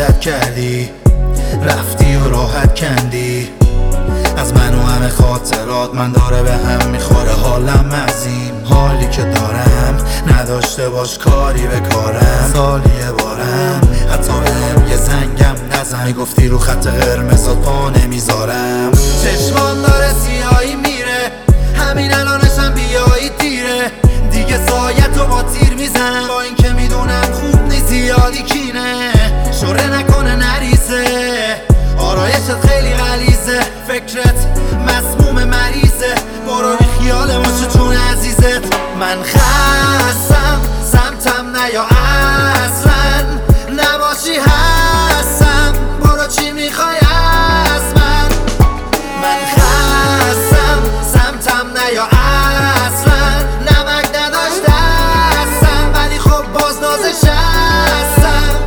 عادت کردی، رفتی و راحت کندی از من و همه خاطرات. من داره به هم میخوره حالم عظیم، حالی که دارم نداشته باش کاری به کارم. سالیه بارم حتی بهم یه زنگم نزن، میگفتی رو خط قرمزات پا نمیذارم. چشمان داره سیاهی میره، همین الانشم بیایی دیره. دیگه سایتو با تیر میزنم، با این که میدونم خوب نیست زیادی کینه. شوره نکنه نریزه، آرایشت خیلی غلیظه، فکرت مسموم مریضه. برو بی خیال باشه چون عزیزت. من خستم سمتم نیا اصلا، نباشی هستم. برو چی میخوای از من؟ من خستم سمتم نیا اصلا، نمک نداشته هستم ولی خب باز نازش هستم.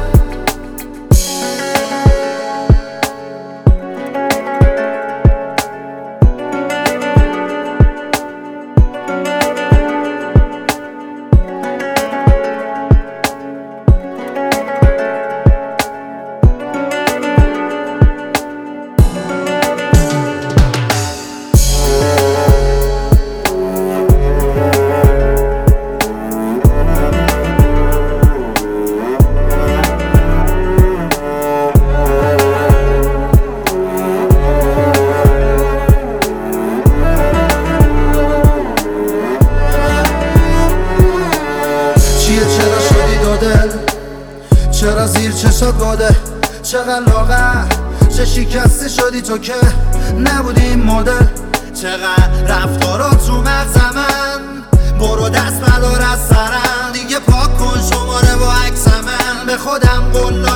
چرا زیر چشات باده، چقدر لاغر، چه شکسته شدی تو که نبودی این مدل. چقدر رفتارات رو مغز من، برو دست بدار از سرم. دیگه پاک کن شماره با عکس من، به خودم قول